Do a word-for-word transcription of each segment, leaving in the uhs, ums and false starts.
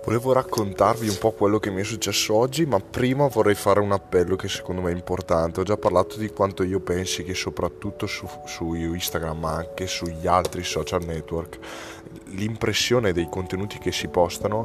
Volevo raccontarvi un po' quello che mi è successo oggi, ma prima vorrei fare un appello che secondo me è importante. Ho già parlato di quanto io pensi che soprattutto su, su Instagram, ma anche sugli altri social network, l'impressione dei contenuti che si postano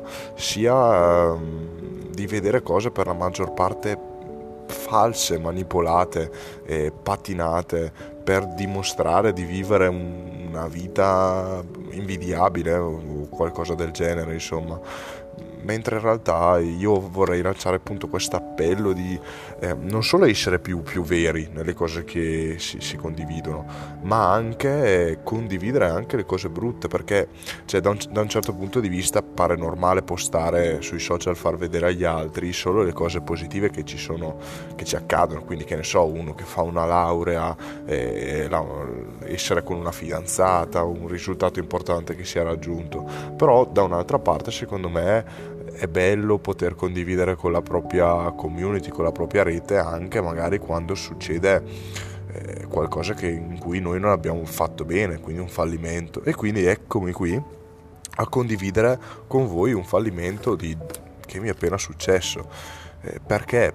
sia ehm, di vedere cose per la maggior parte false, manipolate, eh, patinate per dimostrare di vivere un- una vita invidiabile o qualcosa del genere, insomma. Mentre in realtà io vorrei lanciare appunto questo appello di eh, non solo essere più, più veri nelle cose che si, si condividono, ma anche eh, condividere anche le cose brutte, perché cioè, da, un, da un certo punto di vista pare normale postare sui social, far vedere agli altri solo le cose positive che ci sono, che ci accadono. Quindi, che ne so, uno che fa una laurea, eh, la, essere con una fidanzata, un risultato importante che si è raggiunto. Però da un'altra parte, secondo me, è bello poter condividere con la propria community, con la propria rete, anche magari quando succede eh, qualcosa che, in cui noi non abbiamo fatto bene, quindi un fallimento. E quindi eccomi qui a condividere con voi un fallimento di, che mi è appena successo. Eh, perché?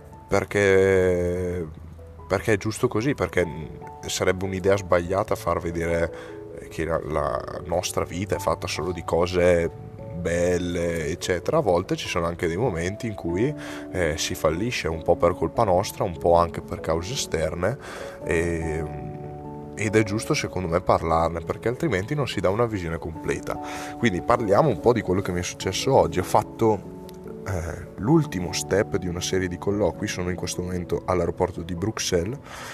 Perché perché è giusto così, perché sarebbe un'idea sbagliata far vedere che la, la nostra vita è fatta solo di cose belle, eccetera. A volte ci sono anche dei momenti in cui eh, si fallisce, un po' per colpa nostra, un po' anche per cause esterne, e, ed è giusto secondo me parlarne, perché altrimenti non si dà una visione completa. Quindi parliamo un po' di quello che mi è successo oggi. Ho fatto eh, l'ultimo step di una serie di colloqui, sono in questo momento all'aeroporto di Bruxelles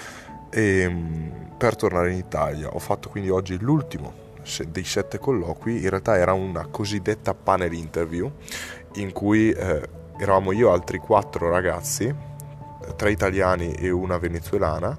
e, per tornare in Italia. Ho fatto quindi oggi l'ultimo dei sette colloqui. In realtà era una cosiddetta panel interview in cui eh, eravamo io e altri quattro ragazzi, tre italiani e una venezuelana,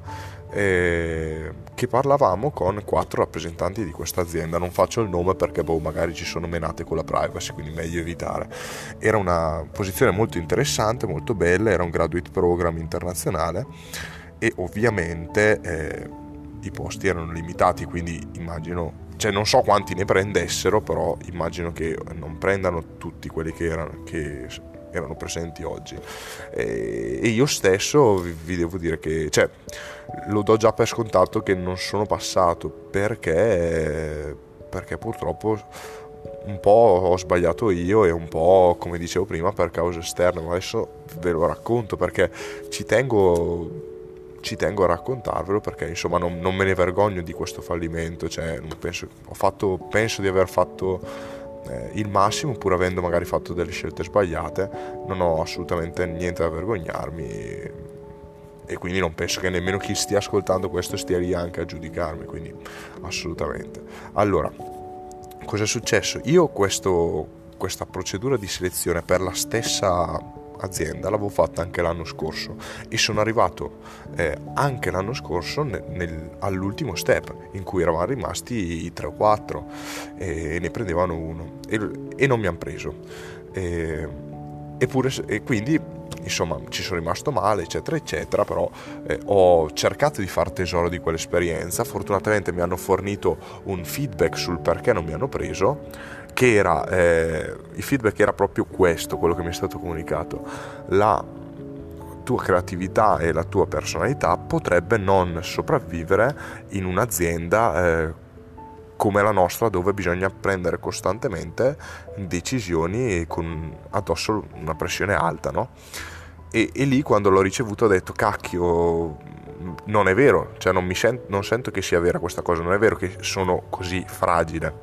eh, che parlavamo con quattro rappresentanti di questa azienda. Non faccio il nome perché boh, magari ci sono menate con la privacy, quindi meglio evitare. Era una posizione molto interessante, molto bella, era un graduate program internazionale e ovviamente eh, i posti erano limitati, quindi immagino, cioè non so quanti ne prendessero, però immagino che non prendano tutti quelli che erano, che erano presenti oggi. E, e io stesso vi, vi devo dire che, cioè, lo do già per scontato che non sono passato, perché perché purtroppo un po' ho sbagliato io e un po', come dicevo prima, per cause esterne. Ma adesso ve lo racconto perché ci tengo ci tengo a raccontarvelo, perché insomma non, non me ne vergogno di questo fallimento. Cioè non penso, ho fatto, penso di aver fatto eh, il massimo, pur avendo magari fatto delle scelte sbagliate. Non ho assolutamente niente da vergognarmi e, e quindi non penso che nemmeno chi stia ascoltando questo stia lì anche a giudicarmi, quindi assolutamente. Allora, cosa è successo? Io questo, questa procedura di selezione per la stessa azienda l'avevo fatta anche l'anno scorso e sono arrivato eh, anche l'anno scorso nel, nel, all'ultimo step, in cui eravamo rimasti tre o quattro e ne prendevano uno e, e non mi hanno preso, e, eppure, e quindi insomma ci sono rimasto male, eccetera eccetera. Però eh, ho cercato di far tesoro di quell'esperienza. Fortunatamente mi hanno fornito un feedback sul perché non mi hanno preso, che era eh, il feedback era proprio questo, quello che mi è stato comunicato: la tua creatività e la tua personalità potrebbe non sopravvivere in un'azienda eh, come la nostra, dove bisogna prendere costantemente decisioni con addosso una pressione alta, no? E, e lì, quando l'ho ricevuto, ho detto cacchio, non è vero, cioè non mi sento, non sento che sia vera questa cosa, non è vero che sono così fragile.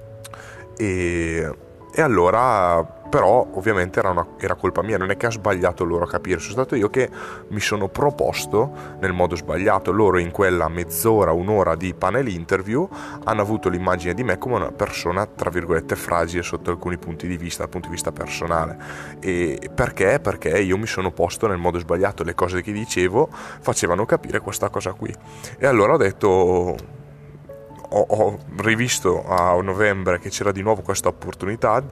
E, e allora, però ovviamente era, una, era colpa mia, non è che ha sbagliato loro a capire, sono stato io che mi sono proposto nel modo sbagliato. Loro in quella mezz'ora, un'ora di panel interview hanno avuto l'immagine di me come una persona tra virgolette fragile sotto alcuni punti di vista, dal punto di vista personale. E perché? Perché io mi sono posto nel modo sbagliato, le cose che dicevo facevano capire questa cosa qui. E allora ho detto, ho, ho rivisto a novembre che c'era di nuovo questa opportunità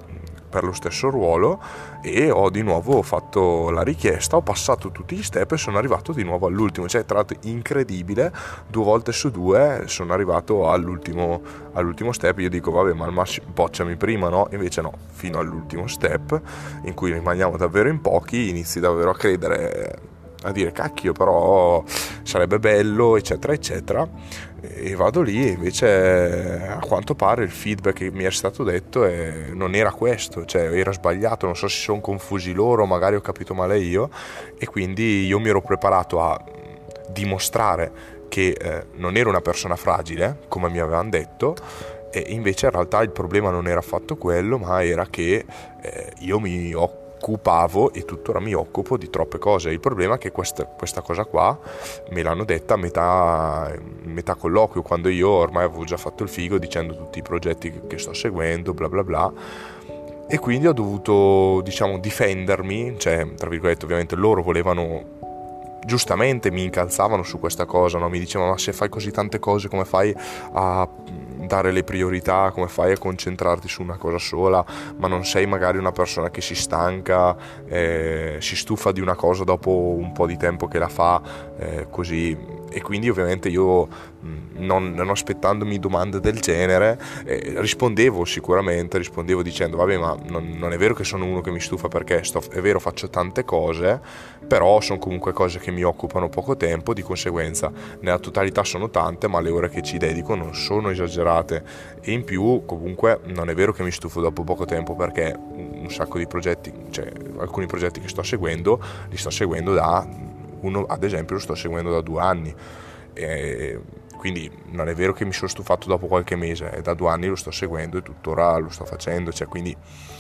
per lo stesso ruolo, e ho di nuovo fatto la richiesta, ho passato tutti gli step e sono arrivato di nuovo all'ultimo. Cioè, tra l'altro, incredibile, due volte su due sono arrivato all'ultimo, all'ultimo step. Io dico vabbè, ma al massimo bocciami prima, no? Invece no, fino all'ultimo step, in cui rimaniamo davvero in pochi, inizi davvero a credere, a dire cacchio, però sarebbe bello, eccetera eccetera, e vado lì e invece a quanto pare il feedback che mi è stato detto è, non era questo, cioè era sbagliato. Non so se si sono confusi loro, magari ho capito male io, e quindi io mi ero preparato a dimostrare che eh, non ero una persona fragile come mi avevano detto, e invece in realtà il problema non era affatto quello, ma era che eh, io mi occupavo occupavo e tuttora mi occupo di troppe cose. Il problema è che questa, questa cosa qua me l'hanno detta a metà, metà colloquio, quando io ormai avevo già fatto il figo dicendo tutti i progetti che, che sto seguendo, bla bla bla, e quindi ho dovuto, diciamo, difendermi, cioè tra virgolette. Ovviamente loro volevano, giustamente mi incalzavano su questa cosa, no? Mi dicevano: ma se fai così tante cose, come fai a dare le priorità, come fai a concentrarti su una cosa sola, ma non sei magari una persona che si stanca, eh, si stufa di una cosa dopo un po' di tempo che la fa, eh, così. E quindi ovviamente io, non, non aspettandomi domande del genere, eh, rispondevo sicuramente, rispondevo dicendo vabbè, ma non, non è vero che sono uno che mi stufa, perché sto, è vero, faccio tante cose, però sono comunque cose che mi occupano poco tempo, di conseguenza nella totalità sono tante, ma le ore che ci dedico non sono esagerate, e in più comunque non è vero che mi stufo dopo poco tempo, perché un sacco di progetti, cioè alcuni progetti che sto seguendo li sto seguendo da uno, ad esempio lo sto seguendo da due anni, e quindi non è vero che mi sono stufato dopo qualche mese, è da due anni lo sto seguendo e tuttora lo sto facendo, cioè quindi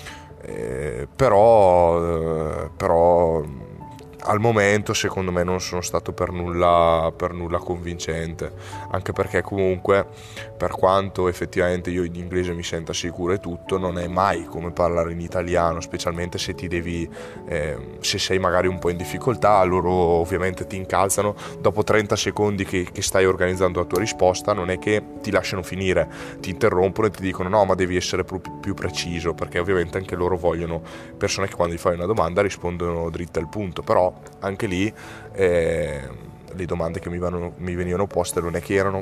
eh, però eh, però al momento secondo me non sono stato per nulla per nulla convincente, anche perché comunque, per quanto effettivamente io in inglese mi senta sicuro e tutto, non è mai come parlare in italiano, specialmente se ti devi eh, se sei magari un po' in difficoltà. Loro ovviamente ti incalzano dopo trenta secondi che, che stai organizzando la tua risposta, non è che ti lasciano finire, ti interrompono e ti dicono no, ma devi essere più, più preciso, perché ovviamente anche loro vogliono persone che quando gli fai una domanda rispondono dritte al punto. Però anche lì eh, le domande che mi, vanno, mi venivano poste non è che erano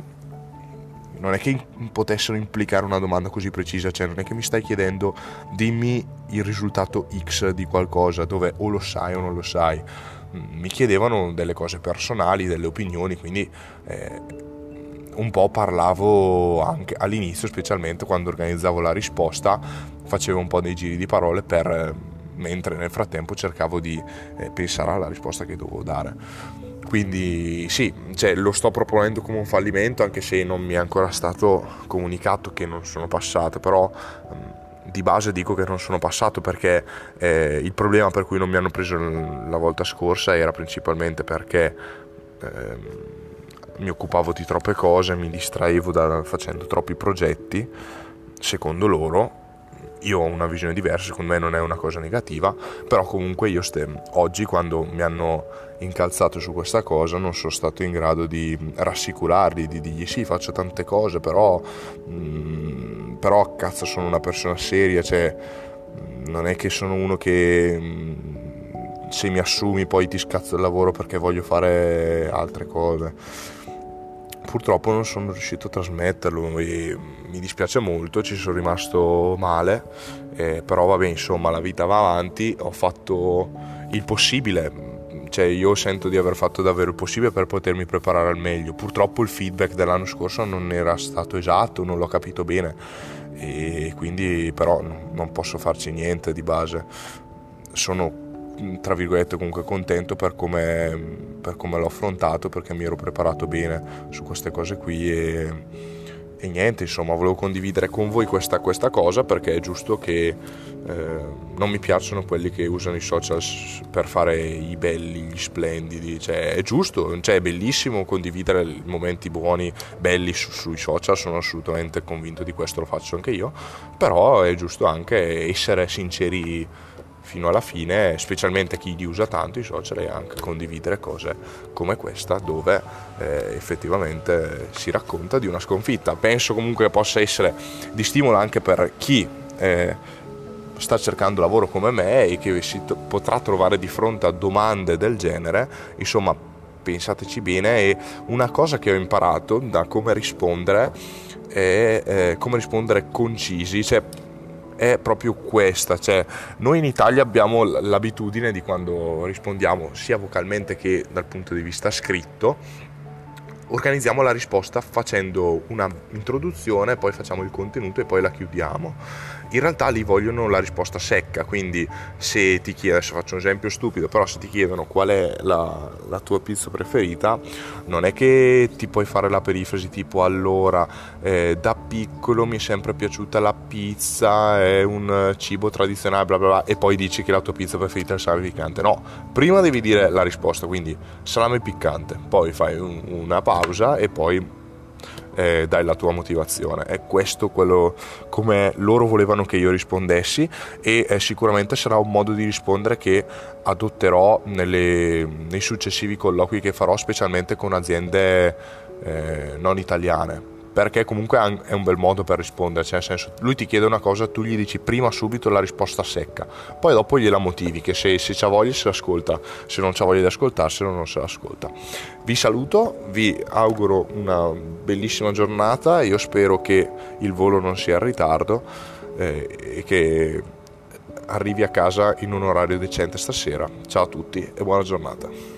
non è che potessero implicare una domanda così precisa, cioè non è che mi stai chiedendo dimmi il risultato X di qualcosa, dove o lo sai o non lo sai. Mi chiedevano delle cose personali, delle opinioni, quindi eh, un po' parlavo anche all'inizio, specialmente quando organizzavo la risposta, facevo un po' dei giri di parole per mentre nel frattempo cercavo di eh, pensare alla risposta che dovevo dare. Quindi sì, cioè, lo sto proponendo come un fallimento, anche se non mi è ancora stato comunicato che non sono passato, però mh, di base dico che non sono passato perché eh, il problema per cui non mi hanno preso la volta scorsa era principalmente perché eh, mi occupavo di troppe cose, mi distraevo da, facendo troppi progetti, secondo loro. Io ho una visione diversa, secondo me non è una cosa negativa, però comunque io ste, oggi quando mi hanno incalzato su questa cosa non sono stato in grado di rassicurarli, di dirgli sì, faccio tante cose, però mh, però cazzo sono una persona seria, cioè mh, non è che sono uno che mh, se mi assumi poi ti scazzo il lavoro perché voglio fare altre cose. Purtroppo non sono riuscito a trasmetterlo e mi dispiace molto, ci sono rimasto male, eh, però vabbè, insomma, la vita va avanti, ho fatto il possibile, cioè io sento di aver fatto davvero il possibile per potermi preparare al meglio. Purtroppo il feedback dell'anno scorso non era stato esatto, non l'ho capito bene, e quindi però non posso farci niente di base. Sono tra virgolette comunque contento per come, per come l'ho affrontato, perché mi ero preparato bene su queste cose qui, e, e niente, insomma, volevo condividere con voi questa, questa cosa, perché è giusto che eh, non mi piacciono quelli che usano i social per fare i belli, gli splendidi, cioè è giusto, cioè è bellissimo condividere momenti buoni, belli su, sui social, sono assolutamente convinto di questo, lo faccio anche io, però è giusto anche essere sinceri fino alla fine, specialmente chi li usa tanto i social, e anche condividere cose come questa dove eh, effettivamente si racconta di una sconfitta. Penso comunque che possa essere di stimolo anche per chi eh, sta cercando lavoro come me e che si t- potrà trovare di fronte a domande del genere. Insomma, pensateci bene. E una cosa che ho imparato da come rispondere è eh, come rispondere concisi, cioè è proprio questa, cioè noi in Italia abbiamo l'abitudine di, quando rispondiamo sia vocalmente che dal punto di vista scritto, organizziamo la risposta facendo una introduzione, poi facciamo il contenuto e poi la chiudiamo. In realtà lì vogliono la risposta secca, quindi se ti chiedono, adesso faccio un esempio stupido, però se ti chiedono qual è la, la tua pizza preferita, non è che ti puoi fare la perifrasi tipo allora eh, da piccolo mi è sempre piaciuta la pizza, è un cibo tradizionale bla bla bla, e poi dici che la tua pizza preferita è il salame piccante. No, prima devi dire la risposta, quindi salame piccante, poi fai un, una pausa e poi eh, dai la tua motivazione. È questo quello come loro volevano che io rispondessi, e eh, sicuramente sarà un modo di rispondere che adotterò nelle, nei successivi colloqui che farò, specialmente con aziende eh, non italiane, perché comunque è un bel modo per rispondere, cioè nel senso, lui ti chiede una cosa, tu gli dici prima subito la risposta secca, poi dopo gliela motivi, che se, se c'ha voglia se l'ascolta, se non c'ha voglia di ascoltarselo non se l'ascolta. Vi saluto, vi auguro una bellissima giornata, io spero che il volo non sia in ritardo eh, e che arrivi a casa in un orario decente stasera. Ciao a tutti e buona giornata.